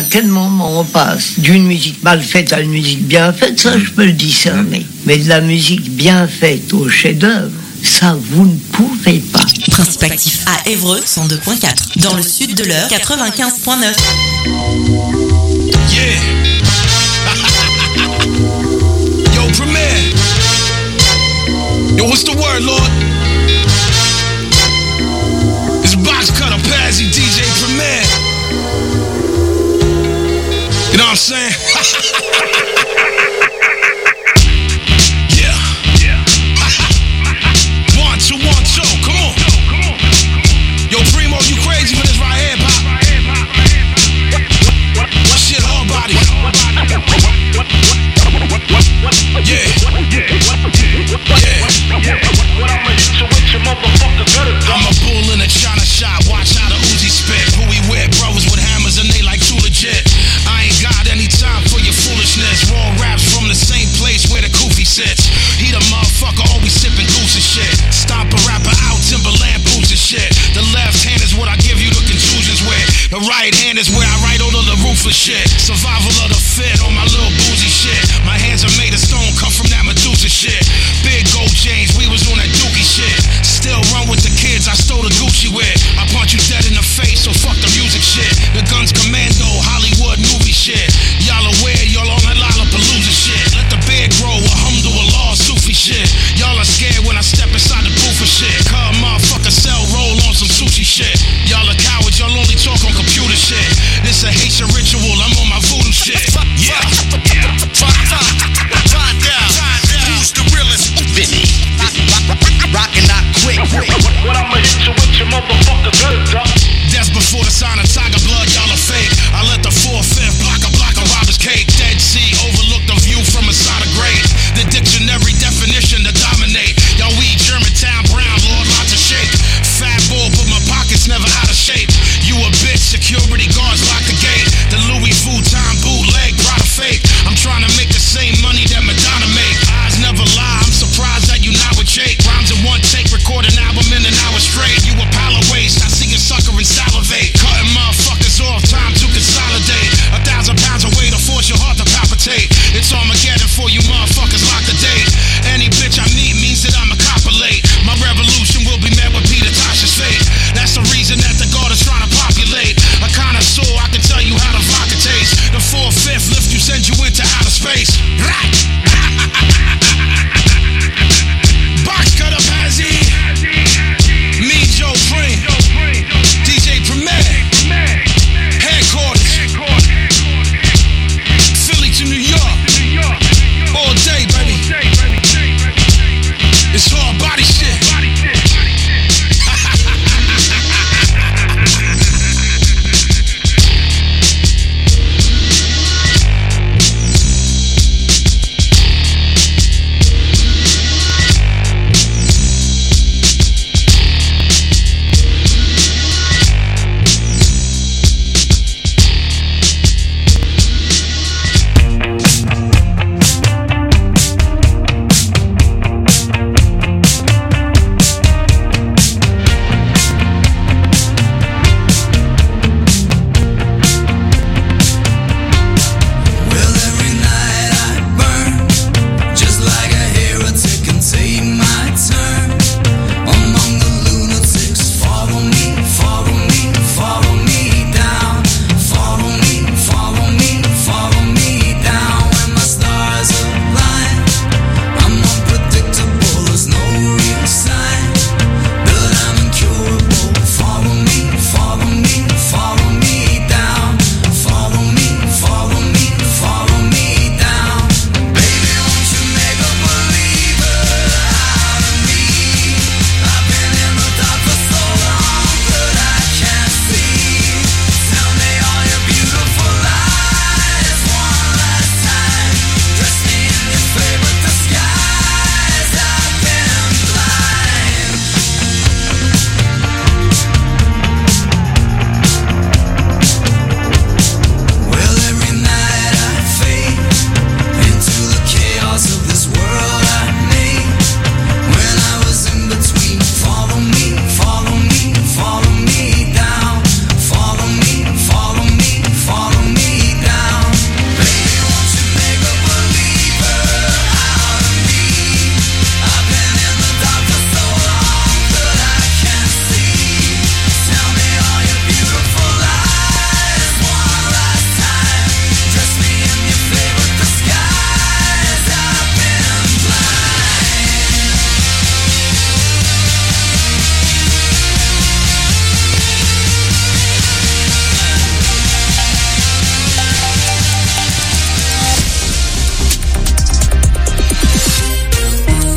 quel moment on passe d'une musique mal faite à une musique bien faite, ça je peux le discerner. Mais de la musique bien faite au chef-d'œuvre, ça vous ne pouvez pas. Principe actif à Évreux 102.4. Dans le sud de l'Eure 95.9. Yeah. Yo, Premier. Yo, what's the word, Lord? It's Box Cutter, Pazzy, DJ Premier. You know what I'm saying? Yeah. 1, 2, 1, 2, come on. Yo, Primo, you crazy for this right here, pop? Shit, all body. Yeah. I'm a bull in a China shop. Watch how the Uzi spit. Who we with? Brothers with hammers and they like too legit. I ain't got any time for your foolishness. Raw raps from the same place where the Koofy sits. He the motherfucker always sipping goose and shit. Stomp a rapper out, Timberland boots and shit. The left hand is what I give you the contusions with. The right hand is where I write all of the ruthless shit. Survival of the fit on my little boozy shit. My hands are made of stone, come from that Medusa shit. Big gold chains, we was on that dookie shit. Still run with the kids I stole the Gucci with. I punch you dead in the face, so fuck the music shit. The guns commando, Hollywood movie shit. Y'all aware, y'all on that Lollapalooza shit. Let the beard grow, alhamdulillah, Sufi shit. Y'all are scared when I step inside the booth for shit. Cause motherfucker sell roll on some sushi shit. Y'all are cowards, y'all only talk on computer shit. This a Haitian ritual, I'm on my voodoo shit. Yeah. Find out who's the realest.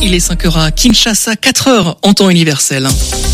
Il est 5h à Kinshasa, 4h en temps universel.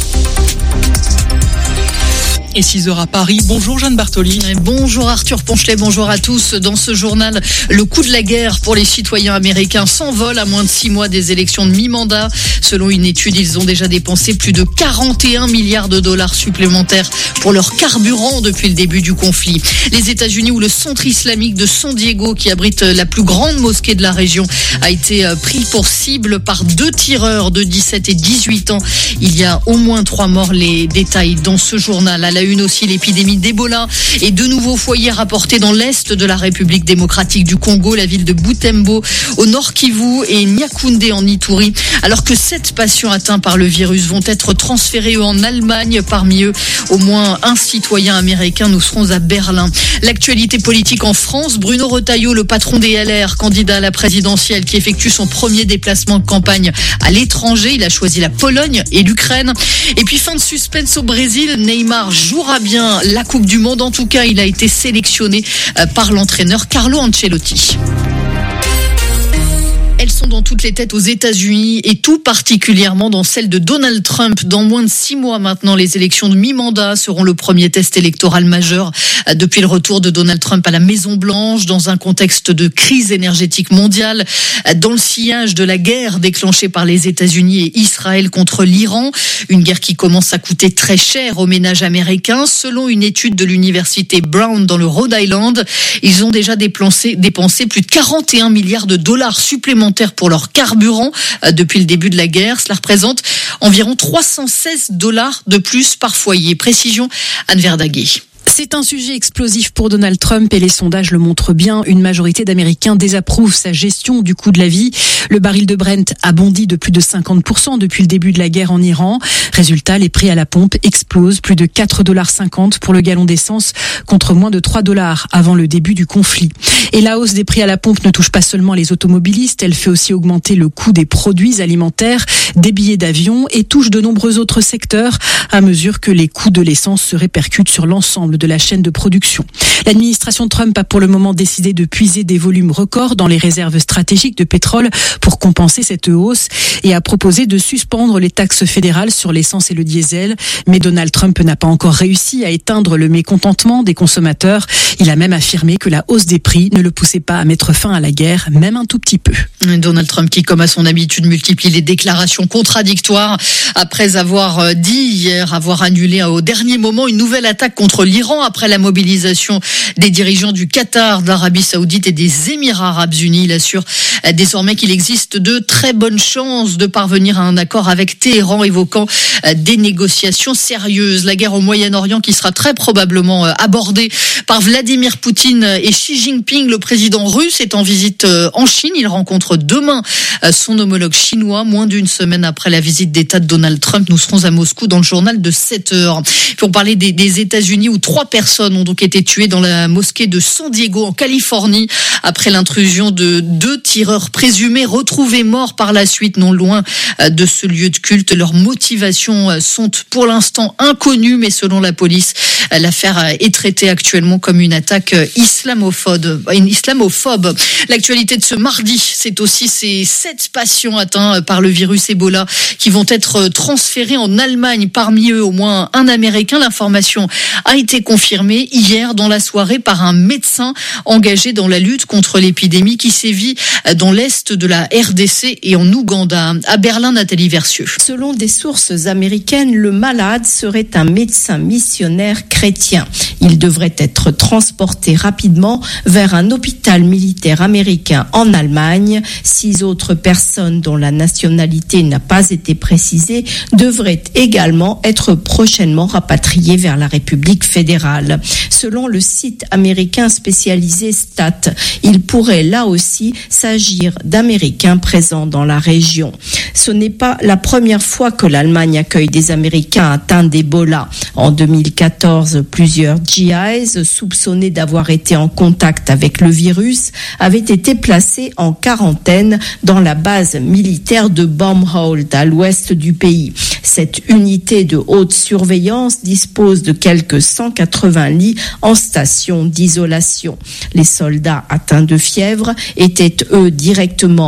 Et 6h à Paris. Bonjour Jeanne Bartoli. Bonjour Arthur Ponchelet, bonjour à tous. Dans ce journal, le coût de la guerre pour les citoyens américains s'envole à moins de 6 mois des élections de mi-mandat. Selon une étude, ils ont déjà dépensé plus de 41 milliards de dollars supplémentaires pour leur carburant depuis le début du conflit. Les États-Unis, où le centre islamique de San Diego, qui abrite la plus grande mosquée de la région, a été pris pour cible par 2 tireurs de 17 et 18 ans. Il y a au moins 3 morts. Les détails dans ce journal. À la une aussi, l'épidémie d'Ebola et 2 nouveaux foyers rapportés dans l'est de la République démocratique du Congo, la ville de Butembo au Nord Kivu et Nyakoundé en Ituri, alors que 7 patients atteints par le virus vont être transférés en Allemagne. Parmi eux, au moins un citoyen américain. Nous serons à Berlin. L'actualité politique en France, Bruno Retailleau, le patron des LR, candidat à la présidentielle, qui effectue son premier déplacement de campagne à l'étranger. Il a choisi la Pologne et l'Ukraine. Et puis fin de suspense au Brésil, Neymar jouera bien la Coupe du Monde. En tout cas, il a été sélectionné par l'entraîneur Carlo Ancelotti. Elles sont dans toutes les têtes aux États-Unis et tout particulièrement dans celle de Donald Trump. Dans moins de 6 mois maintenant, les élections de mi-mandat seront le premier test électoral majeur depuis le retour de Donald Trump à la Maison-Blanche, dans un contexte de crise énergétique mondiale, dans le sillage de la guerre déclenchée par les États-Unis et Israël contre l'Iran. Une guerre qui commence à coûter très cher aux ménages américains. Selon une étude de l'université Brown dans le Rhode Island, ils ont déjà dépensé plus de 41 milliards de dollars supplémentaires pour leur carburant depuis le début de la guerre. Cela représente environ 316 $ de plus par foyer. Précision, Anne Verdaguet. C'est un sujet explosif pour Donald Trump et les sondages le montrent bien. Une majorité d'Américains désapprouvent sa gestion du coût de la vie. Le baril de Brent a bondi de plus de 50% depuis le début de la guerre en Iran. Résultat, les prix à la pompe explosent. Plus de 4,50 $ pour le gallon d'essence contre moins de 3 $ avant le début du conflit. Et la hausse des prix à la pompe ne touche pas seulement les automobilistes. Elle fait aussi augmenter le coût des produits alimentaires, des billets d'avion et touche de nombreux autres secteurs à mesure que les coûts de l'essence se répercutent sur l'ensemble de la chaîne de production. L'administration Trump a pour le moment décidé de puiser des volumes records dans les réserves stratégiques de pétrole pour compenser cette hausse et a proposé de suspendre les taxes fédérales sur l'essence et le diesel. Mais Donald Trump n'a pas encore réussi à éteindre le mécontentement des consommateurs. Il a même affirmé que la hausse des prix ne le poussait pas à mettre fin à la guerre, même un tout petit peu. Donald Trump qui, comme à son habitude, multiplie les déclarations contradictoires après avoir dit hier avoir annulé au dernier moment une nouvelle attaque contre l'Iran après la mobilisation des dirigeants du Qatar, de l'Arabie Saoudite et des Émirats Arabes Unis. Il assure désormais qu'il existe de très bonnes chances de parvenir à un accord avec Téhéran, évoquant des négociations sérieuses. La guerre au Moyen-Orient qui sera très probablement abordée par Vladimir Poutine et Xi Jinping. Le président russe est en visite en Chine. Il rencontre demain son homologue chinois, moins d'une semaine après la visite d'État de Donald Trump. Nous serons à Moscou dans le journal de 7h. Pour parler des États-Unis, où 3 personnes ont donc été tuées dans la mosquée de San Diego en Californie après l'intrusion de 2 tireurs présumés retrouvés morts par la suite non loin de ce lieu de culte. Leurs motivations sont pour l'instant inconnues, mais selon la police, l'affaire est traitée actuellement comme une attaque islamophobe. L'actualité de ce mardi, c'est aussi ces 7 patients atteints par le virus Ebola qui vont être transférés en Allemagne. Parmi eux, au moins un Américain. L'information a été confirmée hier dans la soirée par un médecin engagé dans la lutte contre l'épidémie qui sévit dans l'est de la RDC et en Ouganda. À Berlin, Nathalie Versieux. Selon des sources américaines, le malade serait un médecin missionnaire chrétien. Il devrait être transporté rapidement vers un hôpital militaire américain en Allemagne. 6 autres personnes dont la nationalité n'a pas été précisée devraient également être prochainement rapatriées vers la République fédérale. Selon le site américain spécialisé Stat, il pourrait là aussi s'agir d'Américains présents dans la région. Ce n'est pas la première fois que l'Allemagne accueille des Américains atteints d'Ebola. En 2014, plusieurs GIs soupçonnés d'avoir été en contact avec le virus avaient été placés en quarantaine dans la base militaire de Baumholz à l'ouest du pays. Cette unité de haute surveillance dispose de quelques 180 lits en station d'isolation. Les soldats atteints de fièvre étaient eux directement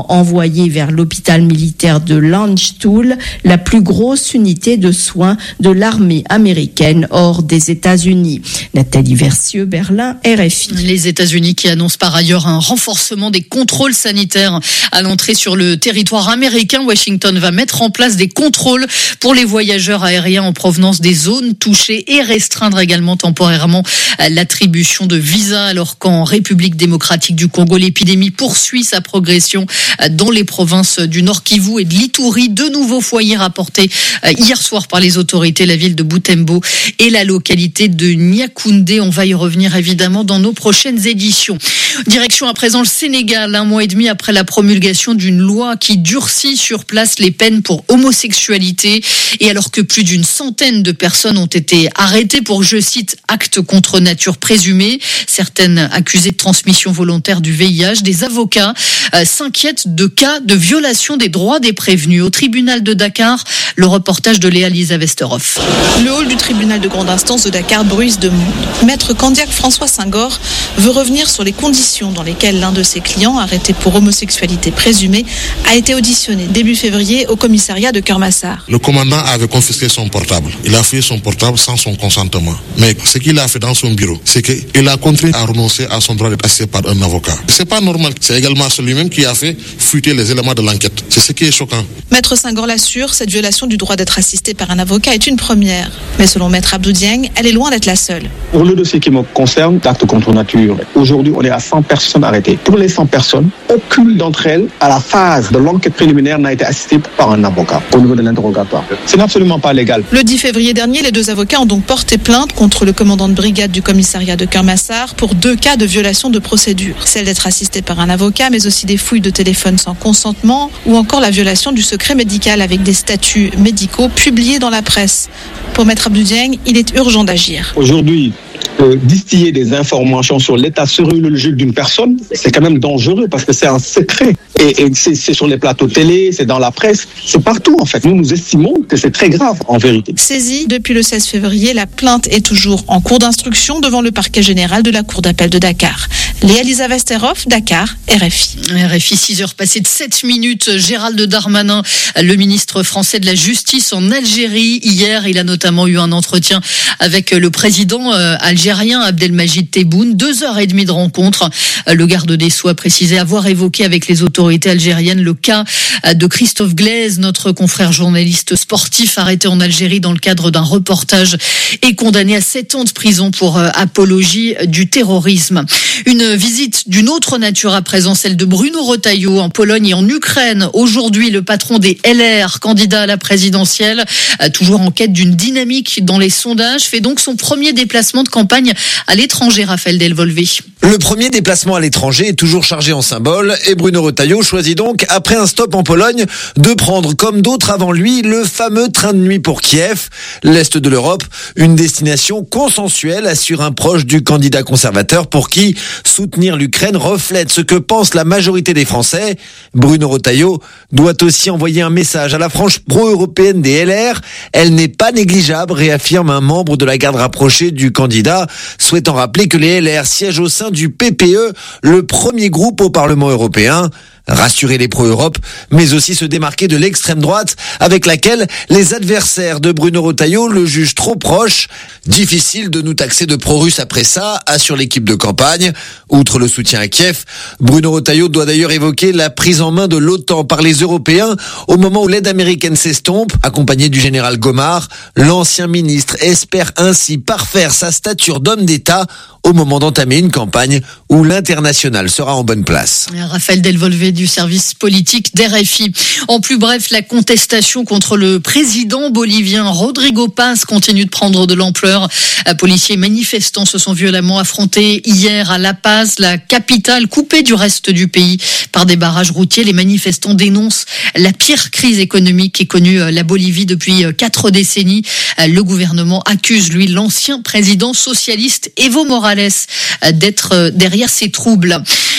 envoyé vers l'hôpital militaire de Landstuhl, la plus grosse unité de soins de l'armée américaine hors des États-Unis. Nathalie Versieux, Berlin, RFI. Les États-Unis qui annoncent par ailleurs un renforcement des contrôles sanitaires à l'entrée sur le territoire américain. Washington va mettre en place des contrôles pour les voyageurs aériens en provenance des zones touchées et restreindre également temporairement l'attribution de visas, alors qu'en République démocratique du Congo, l'épidémie poursuit sa progression dans les provinces du Nord Kivu et de l'Ituri. 2 nouveaux foyers rapportés hier soir par les autorités, la ville de Butembo et la localité de Niakoundé. On va y revenir évidemment dans nos prochaines éditions. Direction à présent le Sénégal, 1 mois et demi après la promulgation d'une loi qui durcit sur place les peines pour homosexualité, et alors que plus d'une centaine de personnes ont été arrêtées pour, je cite, actes contre nature présumés, certaines accusées de transmission volontaire du VIH, des avocats s'inquiètent de cas de violation des droits des prévenus. Au tribunal de Dakar, le reportage de Léa-Lisa Westerhoff. Le hall du tribunal de grande instance de Dakar bruise de monde. Maître Candiac François Senghor veut revenir sur les conditions dans lesquelles l'un de ses clients, arrêté pour homosexualité présumée, a été auditionné début février au commissariat de Kermassar. Le commandant avait confisqué son portable. Il a fouillé son portable sans son consentement. Mais ce qu'il a fait dans son bureau, c'est qu'il a contraint à renoncer à son droit d'être assisté par un avocat. C'est pas normal. C'est également celui-même qui a fait fuiter les éléments de l'enquête. C'est ce qui est choquant. Maître Senghor l'assure, cette violation du droit d'être assisté par un avocat est une première. Mais selon Maître Abdou Dieng, elle est loin d'être la seule. Pour le dossier qui me concerne, d'actes contre nature, aujourd'hui on est à 100 personnes arrêtées. Pour les 100 personnes, aucune d'entre elles, à la phase de l'enquête préliminaire, n'a été assistée par un avocat au niveau de l'interrogatoire. C'est absolument pas légal. Le 10 février dernier, les 2 avocats ont donc porté plainte contre le commandant de brigade du commissariat de Kermassar pour 2 cas de violation de procédure. Celle d'être assisté par un avocat, mais aussi des fouilles de téléphone sans consentement ou encore la violation du secret médical avec des statuts médicaux publiés dans la presse. Pour Maître Abdou Dieng, il est urgent d'agir. Aujourd'hui, distiller des informations sur l'état sérologique d'une personne, c'est quand même dangereux parce que c'est un secret. Et c'est sur les plateaux télé, c'est dans la presse, c'est partout en fait. Nous estimons que c'est très grave en vérité. Saisie depuis le 16 février, la plainte est toujours en cours d'instruction devant le parquet général de la Cour d'appel de Dakar. Léa-Lisa Westerhoff, Dakar, RFI. RFI, 6h passées de 7 minutes. Gérald Darmanin, le ministre français de la Justice en Algérie. Hier, il a notamment eu un entretien avec le président algérien Abdelmajid Tebboune. 2h30 de rencontre. Le garde des Sceaux a précisé avoir évoqué avec les autorités algériennes le cas de Christophe Glaise, notre confrère journaliste sportif arrêté en Algérie dans le cadre d'un reportage et condamné à 7 ans de prison pour apologie du terrorisme. Une visite d'une autre nature à présent, celle de Bruno Retailleau en Pologne et en Ukraine. Aujourd'hui, le patron des LR, candidat à la présidentielle, toujours en quête d'une dynamique dans les sondages, fait donc son premier déplacement de campagne à l'étranger, Raphaël Delvolvé. Le premier déplacement à l'étranger est toujours chargé en symboles et Bruno Retailleau choisit donc, après un stop en Pologne, de prendre, comme d'autres avant lui, le fameux train de nuit pour Kiev. L'Est de l'Europe, une destination consensuelle, assure un proche du candidat conservateur pour qui soutenir l'Ukraine reflète ce que pense la majorité des Français. Bruno Retailleau doit aussi envoyer un message à la frange pro-européenne des LR. Elle n'est pas négligeable, réaffirme un membre de la garde rapprochée du candidat, souhaitant rappeler que les LR siègent au sein du PPE, le premier groupe au Parlement européen. Rassurer les pro-Europe, mais aussi se démarquer de l'extrême droite avec laquelle les adversaires de Bruno Retailleau le jugent trop proche. Difficile de nous taxer de pro-russe après ça, assure l'équipe de campagne. Outre le soutien à Kiev, Bruno Retailleau doit d'ailleurs évoquer la prise en main de l'OTAN par les Européens au moment où l'aide américaine s'estompe. Accompagné du général Gomard, l'ancien ministre espère ainsi parfaire sa stature d'homme d'État au moment d'entamer une campagne où l'international sera en bonne place. Raphaël Delvolvé du service politique d'RFI. En plus bref, la contestation contre le président bolivien Rodrigo Paz continue de prendre de l'ampleur. Policiers et manifestants se sont violemment affrontés hier à La Paz, la capitale coupée du reste du pays par des barrages routiers. Les manifestants dénoncent la pire crise économique qu'ait connue la Bolivie depuis 4 décennies. Le gouvernement accuse, lui, l'ancien président socialiste Evo Morales d'être derrière ces troubles.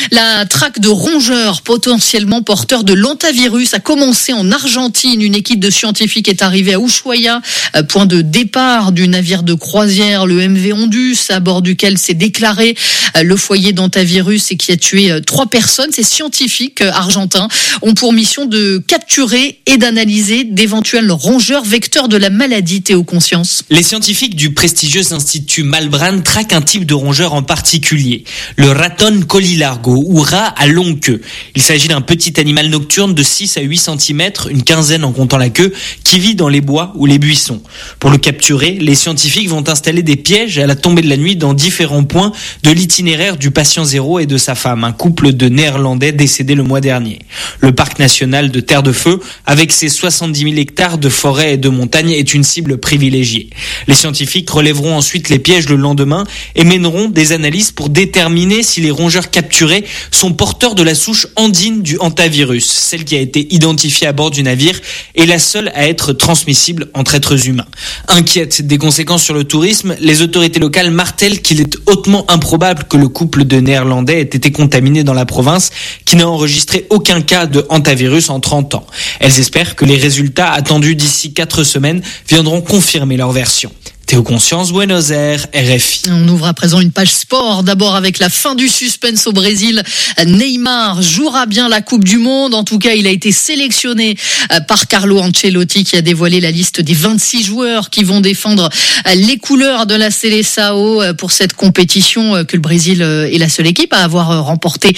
La traque de rongeurs potentiellement porteurs de l'hantavirus a commencé en Argentine. Une équipe de scientifiques est arrivée à Ushuaia, point de départ du navire de croisière, le MV Ondus, à bord duquel s'est déclaré le foyer d'hantavirus et qui a tué 3 personnes. Ces scientifiques argentins ont pour mission de capturer et d'analyser d'éventuels rongeurs vecteurs de la maladie. Théo Conscience. Les scientifiques du prestigieux institut Malbrán traquent un type de rongeur en particulier, le raton colilargo ou rat à longue queue. Il s'agit d'un petit animal nocturne de 6 à 8 cm, une quinzaine en comptant la queue, qui vit dans les bois ou les buissons. Pour le capturer, les scientifiques vont installer des pièges à la tombée de la nuit dans différents points de l'itinéraire du patient zéro et de sa femme, un couple de Néerlandais décédé le mois dernier. Le parc national de Terre de Feu, avec ses 70 000 hectares de forêt et de montagne, est une cible privilégiée. Les scientifiques relèveront ensuite les pièges le lendemain et mèneront des analyses pour déterminer si les rongeurs capturés sont porteurs de la souche andine du hantavirus, celle qui a été identifiée à bord du navire et la seule à être transmissible entre êtres humains. Inquiète des conséquences sur le tourisme, les autorités locales martèlent qu'il est hautement improbable que le couple de Néerlandais ait été contaminé dans la province, qui n'a enregistré aucun cas de hantavirus en 30 ans. Elles espèrent que les résultats attendus d'ici 4 semaines viendront confirmer leur version. Théo Conscience, Buenos Aires, RFI. On ouvre à présent une page sport, d'abord avec la fin du suspense au Brésil. Neymar jouera bien la Coupe du Monde. En tout cas, il a été sélectionné par Carlo Ancelotti, qui a dévoilé la liste des 26 joueurs qui vont défendre les couleurs de la Seleção pour cette compétition que le Brésil est la seule équipe à avoir remporté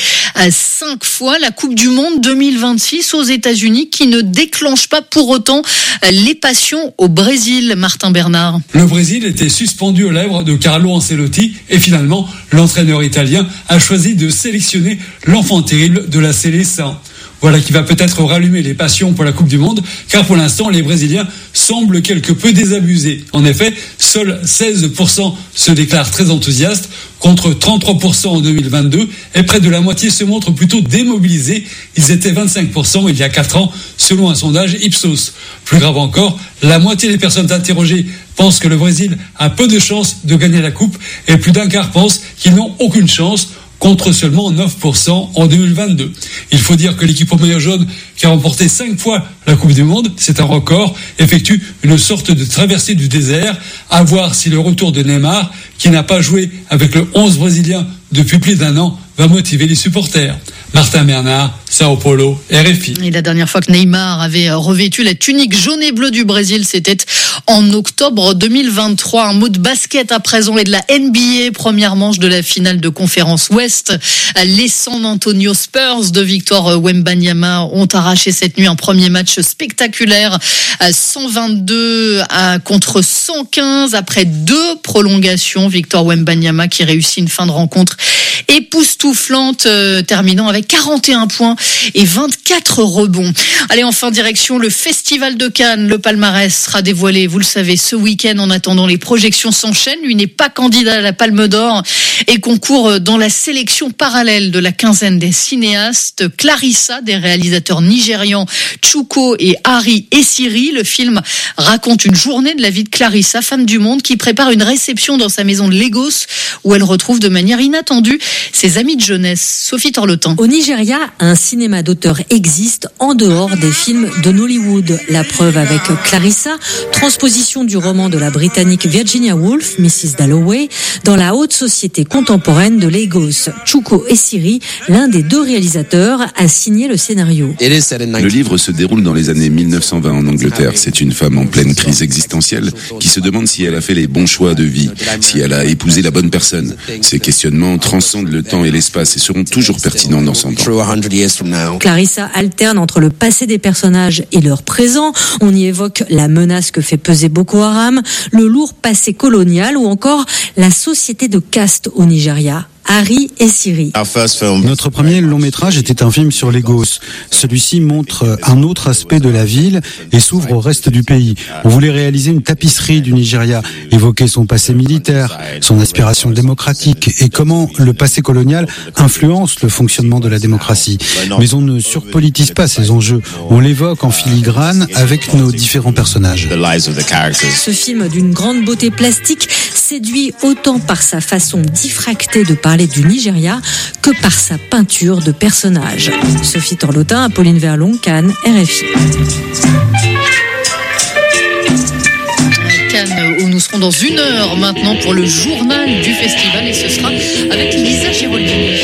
5 fois la Coupe du Monde 2026 aux États-Unis, qui ne déclenche pas pour autant les passions au Brésil. Martin Bernard. Le Brésil était suspendu aux lèvres de Carlo Ancelotti et finalement, l'entraîneur italien a choisi de sélectionner l'enfant terrible de la Seleção. Voilà qui va peut-être rallumer les passions pour la Coupe du Monde, car pour l'instant, les Brésiliens semblent quelque peu désabusés. En effet, seuls 16% se déclarent très enthousiastes, contre 33% en 2022, et près de la moitié se montrent plutôt démobilisés. Ils étaient 25% il y a 4 ans, selon un sondage Ipsos. Plus grave encore, la moitié des personnes interrogées pensent que le Brésil a peu de chances de gagner la Coupe, et plus d'un quart pensent qu'ils n'ont aucune chance, contre seulement 9% en 2022. Il faut dire que l'équipe au maillot jaune, qui a remporté 5 fois la Coupe du Monde, c'est un record, effectue une sorte de traversée du désert, à voir si le retour de Neymar, qui n'a pas joué avec le 11 brésilien depuis plus d'1 an, va motiver les supporters. Martin Bernard, Sao Paulo, RFI. Et la dernière fois que Neymar avait revêtu la tunique jaune et bleue du Brésil, c'était en octobre 2023. Un mot de basket à présent et de la NBA. Première manche de la finale de conférence Ouest. Les San Antonio Spurs de Victor Wembanyama ont arraché cette nuit un premier match spectaculaire. 122 contre 115 après 2 prolongations. Victor Wembanyama qui réussit une fin de rencontre époustouflante, terminant avec 41 points et 24 rebonds. Allez, enfin direction le Festival de Cannes. Le palmarès sera dévoilé, vous le savez, ce week-end. En attendant, les projections s'enchaînent. Lui n'est pas candidat à la Palme d'Or et concourt dans la sélection parallèle de la quinzaine des cinéastes. Clarissa, des réalisateurs nigérians Chuko et Harry Essiri. Le film raconte une journée de la vie de Clarissa, femme du monde, qui prépare une réception dans sa maison de Lagos, où elle retrouve de manière inattendue ses amis de jeunesse. Sophie Torlotin. Au Nigeria, un cinéma d'auteur existe en dehors des films de Nollywood. La preuve avec Clarissa, transposition du roman de la Britannique Virginia Woolf, Mrs. Dalloway, dans la haute société contemporaine de Lagos. Chuko Essiri, l'un des 2 réalisateurs, a signé le scénario. Le livre se déroule dans les années 1920 en Angleterre. C'est une femme en pleine crise existentielle qui se demande si elle a fait les bons choix de vie, si elle a épousé la bonne personne. Ces questionnements transcendent le temps et l'espace et seront toujours pertinents dans 100 ans. Clarissa alterne entre le passé des personnages et leur présent. On y évoque la menace que fait peser Boko Haram, le lourd passé colonial ou encore la société de caste au Nigeria. Harry Essiri. Notre premier long métrage était un film sur Lagos. Celui-ci montre un autre aspect de la ville et s'ouvre au reste du pays. On voulait réaliser une tapisserie du Nigeria, évoquer son passé militaire, son aspiration démocratique et comment le passé colonial influence le fonctionnement de la démocratie. Mais on ne surpolitise pas ces enjeux. On l'évoque en filigrane avec nos différents personnages. Ce film d'une grande beauté plastique séduit autant par sa façon diffractée de parler parler du Nigeria que par sa peinture de personnages. Sophie Torlotin, Apolline Verlon, Cannes, RFI. Cannes, où nous serons dans 1 heure maintenant pour le journal du festival, et ce sera avec Lisa Giroldi.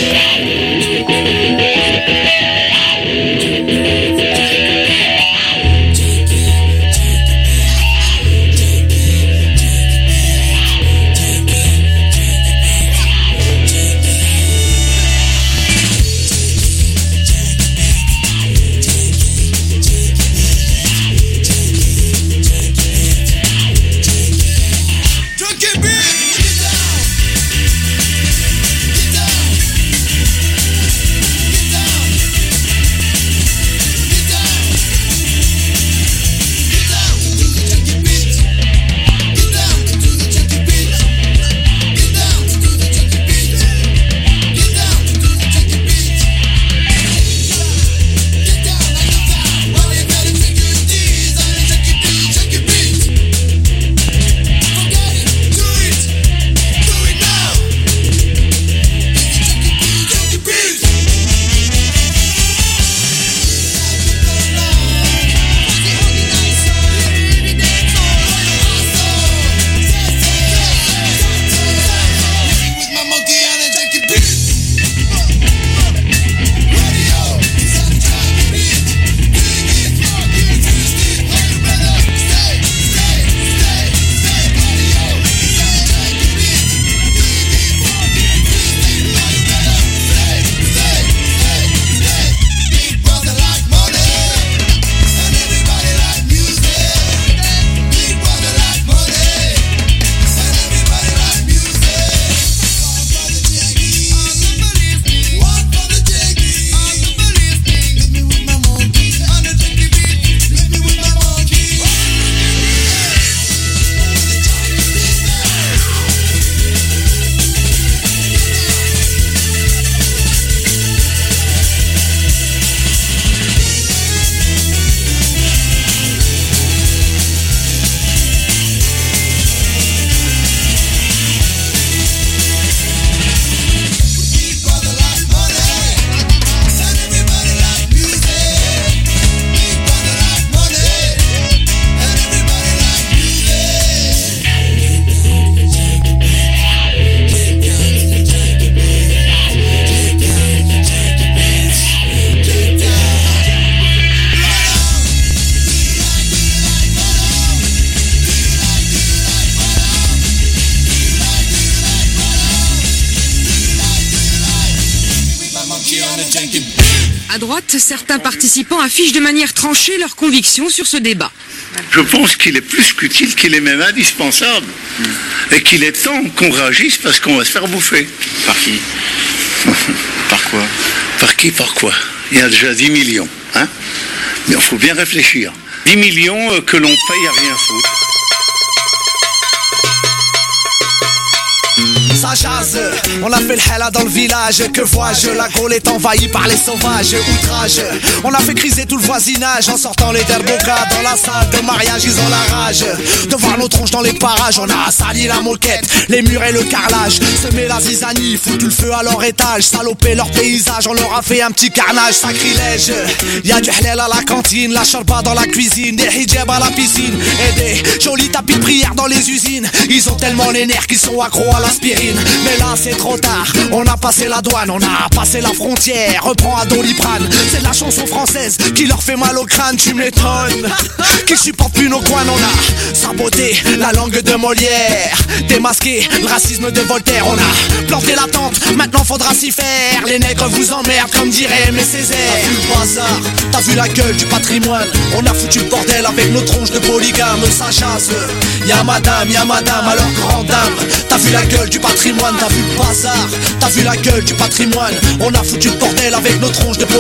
À droite, certains participants affichent de manière tranchée leurs convictions sur ce débat. Je pense qu'il est plus qu'utile, qu'il est même indispensable. Et qu'il est temps qu'on réagisse parce qu'on va se faire bouffer. Par qui? Par quoi? Par qui, par quoi? Il y a déjà 10 millions. Hein? Mais il faut bien réfléchir. 10 millions que l'on paye à rien foutre. Ça jase, on a fait le hella dans le village. Que vois-je, la Gaule est envahie par les sauvages. Outrage, on a fait criser tout le voisinage en sortant les derbokas dans la salle de mariage. Ils ont la rage de voir nos tronches dans les parages. On a sali la moquette, les murs et le carrelage. Semé la zizanie, foutu le feu à leur étage. Salopé leur paysage, on leur a fait un petit carnage. Sacrilège, y'a du halal à la cantine, la charba dans la cuisine, des hijabs à la piscine et des jolis tapis de prière dans les usines. Ils ont tellement les nerfs qu'ils sont accros à l'aspirine. Mais là c'est trop tard, on a passé la douane, on a passé la frontière. Reprends à Doliprane, c'est la chanson française qui leur fait mal au crâne, tu m'étonnes. Qui supporte plus nos coins, on a saboté la langue de Molière, démasqué le racisme de Voltaire. On a planté la tente, maintenant faudra s'y faire. Les nègres vous emmerdent comme dirait Aimé Césaire. T'as vu le bazar, t'as vu la gueule du patrimoine. On a foutu le bordel avec nos tronches de polygames. Ça chasse, y'a madame alors grande dame. T'as vu la gueule du patrimoine, t'as vu le bazar, t'as vu la gueule du patrimoine. On a foutu le bordel avec nos tronches de polygames.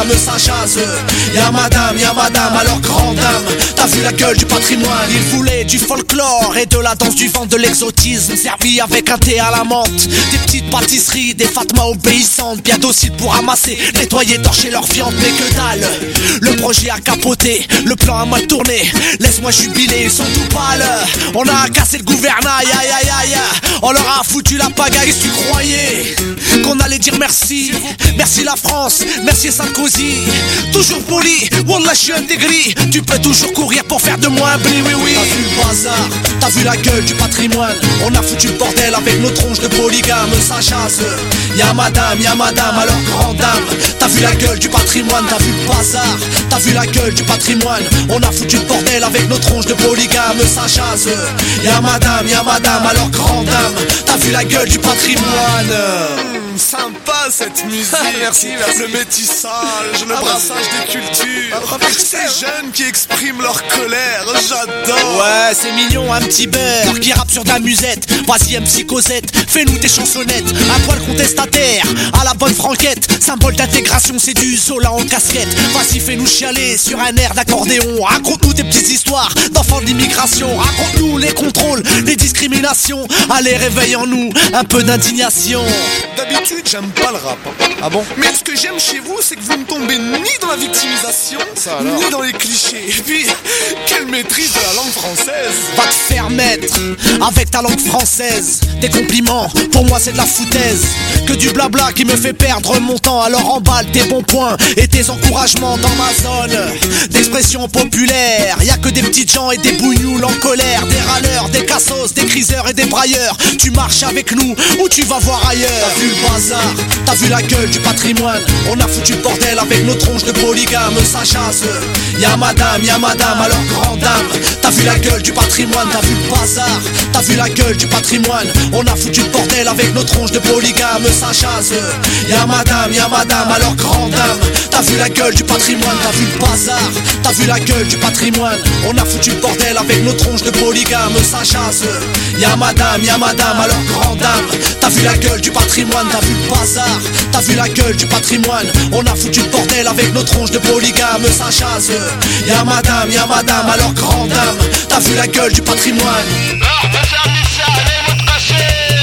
polygame, ça jase. Y'a madame, alors grande dame. T'as vu la gueule du patrimoine. Il voulait du folklore et de la danse du vent, de l'exotisme servi avec un thé à la menthe. Des petites pâtisseries, des fatmas obéissantes, bien dociles pour ramasser, nettoyer, torcher leur viande. Mais que dalle, le projet a capoté, le plan a mal tourné. Laisse-moi jubiler, ils sont tout pâles. On a cassé le gouvernail, aïe aïe aïe. On leur a foutu la pagaille. Si tu croyais qu'on allait dire merci, merci la France, merci Sarkozy. Toujours poli, wallah je suis intégré. Tu peux toujours courir pour faire de moi un blé, oui oui. T'as vu le bazar, t'as vu la gueule du patrimoine. On a foutu le bordel avec nos tronches de polygame, ça chasse. Y'a madame, alors grande dame. T'as vu la gueule du patrimoine, t'as vu le bazar, t'as vu la gueule du patrimoine. On a foutu le bordel avec nos tronches de polygame, ça chasse. Y'a madame, alors grande dame. T'as vu la gueule du patrimoine. Sympa cette musique. Merci. Le métissage, le brassage des cultures, avec ces jeunes qui expriment leur colère, j'adore. Ouais, c'est mignon, un petit beurre qui rappe sur de la musette. Vas-y MC Cosette, fais-nous tes chansonnettes. Un poil contestataire, à la bonne franquette. Symbole d'intégration, c'est du Zola en casquette. Vas-y fais-nous chialer sur un air d'accordéon. Raconte-nous tes petites histoires d'enfants de l'immigration. Raconte-nous les contrôles, les discriminations. Allez réveille en nous un peu d'indignation. D'habitude j'aime pas le rap, hein. Ah bon? Mais ce que j'aime chez vous, c'est que vous ne tombez ni dans la victimisation, ni dans les clichés. Et puis, quelle maîtrise de la langue française. Va te faire mettre avec ta langue française. Des compliments, pour moi c'est de la foutaise. Que du blabla qui me fait perdre mon temps. Alors emballe tes bons points et tes encouragements dans ma zone d'expression populaire. Y'a que des petites gens et des bougnoules en colère. Des râleurs, des cassos, des criseurs et des brailleurs. Tu marches avec nous ou tu vas voir ailleurs. T'as vu le bazar, t'as vu la gueule du patrimoine. On a foutu le bordel avec nos tronches de polygame, ça chasse. Y'a madame, alors grande dame. T'as vu la gueule du patrimoine, t'as vu le bazar, t'as vu la gueule du patrimoine. On a foutu le bordel avec nos tronches de polygame, ça chasse. Y'a madame, alors grande dame. T'as vu la gueule du patrimoine, t'as vu le bazar, t'as vu la gueule du patrimoine. On a foutu le bordel avec nos tronches de polygame, ça chasse. Y'a madame, alors grande dame. T'as vu la gueule du patrimoine, t'as vu le bazar, t'as vu la gueule du patrimoine. On a foutu le bordel avec nos tronches de polygame, ça chasse. Y'a madame, alors grande dame. T'as vu la gueule du patrimoine. Non, me faire ça, allez vous tracer.